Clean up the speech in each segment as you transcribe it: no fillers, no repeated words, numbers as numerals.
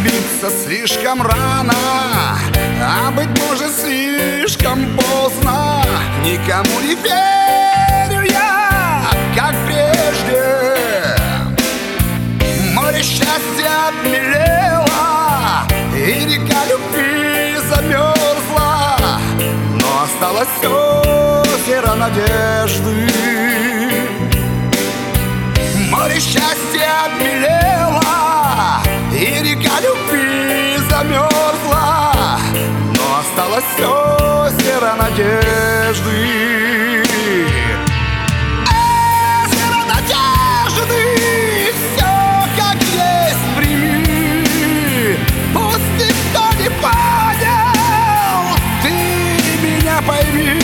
влюбиться слишком рано, а быть может слишком поздно. Никому не верю я, как прежде. Море счастья обмелело, и река любви замерзла, но осталось озеро надежды. Море счастья обмелело, и река любви замерзла, но осталось озеро надежды. Озеро надежды, все как есть прими. Пусть никто не понял, ты меня пойми.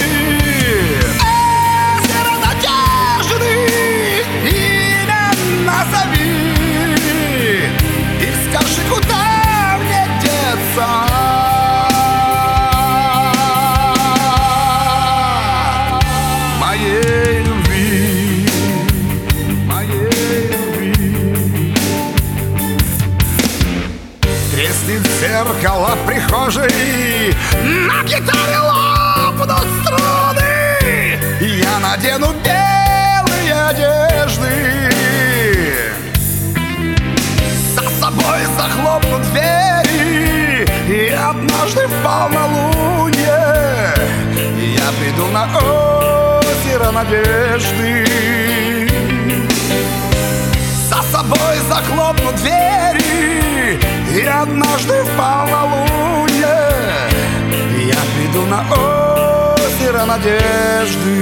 Озеро надежды, имя назови и скажи, куда мне деться. Моей любви, моей любви. Треснет зеркало в прихожей, на гитаре лопнут струны, я надену белые одежды. За собой захлопну двери, и однажды в полнолуние я приду на озеро надежды. За собой захлопну двери, и однажды в полнолуние я приду на озеро надежды.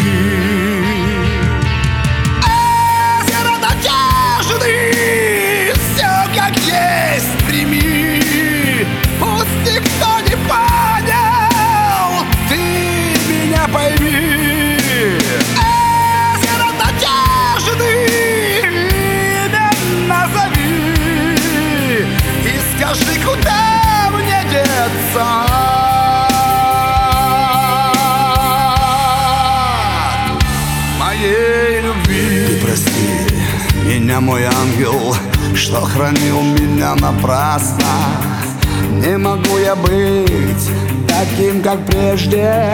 Озеро надежды, все как есть прими. Пусть никто не понял, ты меня пойми. Озеро надежды, имя назови и скажи, куда мне деться. Моей любви. Ты прости меня, мой ангел, что хранил меня напрасно. Не могу я быть таким, как прежде.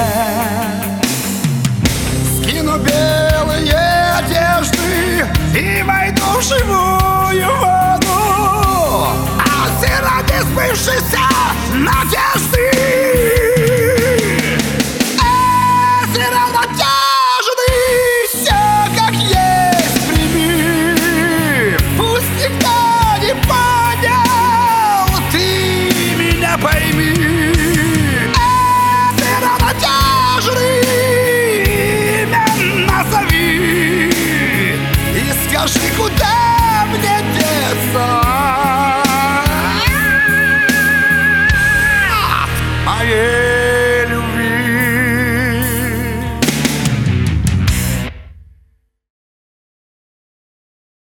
Скину белые одежды и войду в живую воду. Озеро несбывшейся надежды.